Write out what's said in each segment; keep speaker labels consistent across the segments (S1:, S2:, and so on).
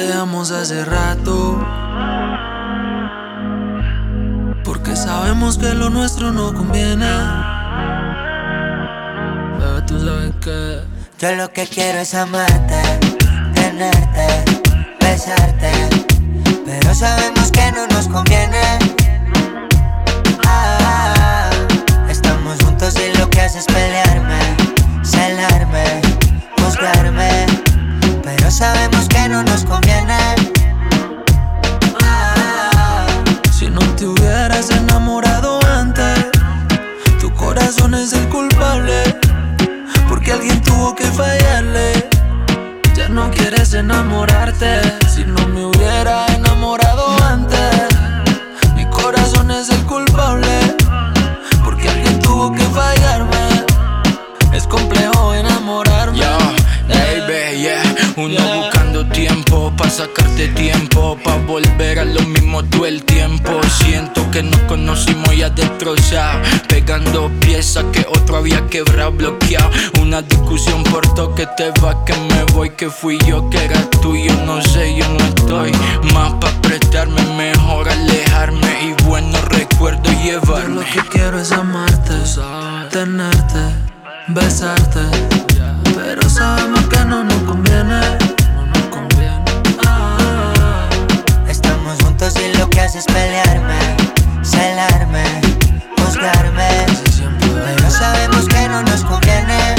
S1: dejamos hace rato, porque sabemos que lo nuestro no conviene. Bebé, tú sabes que
S2: yo lo que quiero es amarte, tenerte, besarte, pero sabemos que no nos conviene. Estamos juntos y lo que haces es pelearme, celarme, juzgarme, pero sabemos que no nos conviene.
S1: Si no te hubieras enamorado antes, tu corazón es el culpable, porque alguien tuvo que fallarle. Ya no quieres enamorarte. Si no me hubiera enamorado antes, mi corazón es el culpable, porque alguien tuvo que fallarme. Es complejo enamorarme.
S3: Yo, baby, yeah. Uno buscando tiempo pa' sacarte tiempo, pa' volver a lo mismo todo el tiempo. Siento que nos conocimos ya destrozado, pegando piezas que otro había quebrado, bloqueado. Una discusión por todo, que te vas, que me voy, que fui yo, que eras tú. Yo no sé, yo no estoy más pa' prestarme, mejor alejarme y buenos recuerdos llevarme.
S1: Yo lo que quiero es amarte, tenerte, besarte, pero sabemos que no nos conviene.
S2: Estamos juntos y lo que haces es pelearme, celarme, juzgarme, pero sabemos que no nos conviene.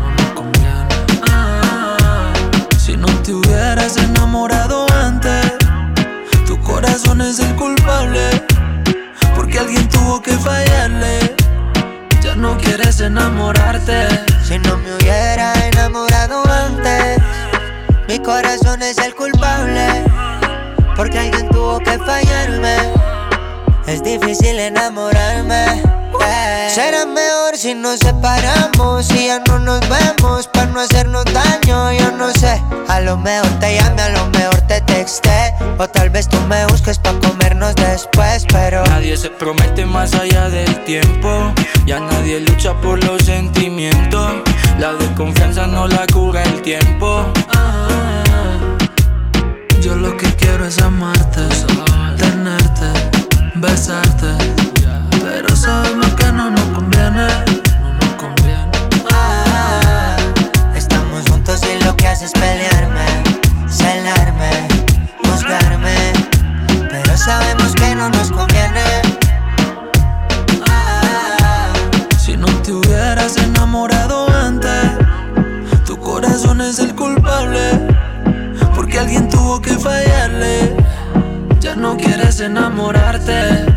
S1: Si no te hubieras enamorado antes, tu corazón es el culpable, porque alguien tuvo que fallarle. Ya no quieres enamorarte.
S2: Si no me hubiera enamorado antes, mi corazón es el culpable, porque alguien tuvo que fallarme. Es difícil enamorarme. Será mejor si nos separamos y ya no nos vemos, para no hacernos daño. Yo no sé, a lo mejor te llame, a lo mejor te texté, o tal vez tú me busques pa' comernos después, pero
S3: nadie se promete más allá del tiempo, ya nadie lucha por los sentimientos. La desconfianza no la cura el tiempo.
S1: Yo lo que quiero es amarte, tenerte, besarte, pero sabemos que no nos conviene.
S2: Estamos juntos y lo que haces es pelearme, celarme, juzgarme, pero sabemos que no nos conviene.
S1: Si no te hubieras enamorado antes, tu corazón es el culpable, porque alguien tuvo que fallarle. Ya no quieres enamorarte.